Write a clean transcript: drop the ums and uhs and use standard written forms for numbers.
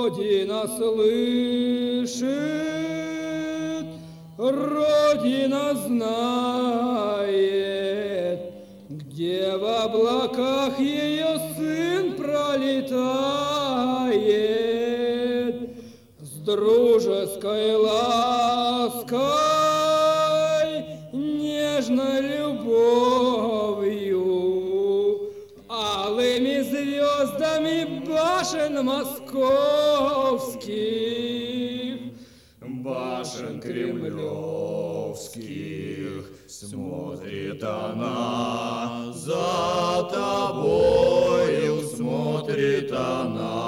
Родина слышит, Родина знает, где в облаках ее сын пролетает с дружеской лаской, нежной любовью, алыми звездами башен московских, башен кремлевских. Смотрит она за тобою, смотрит она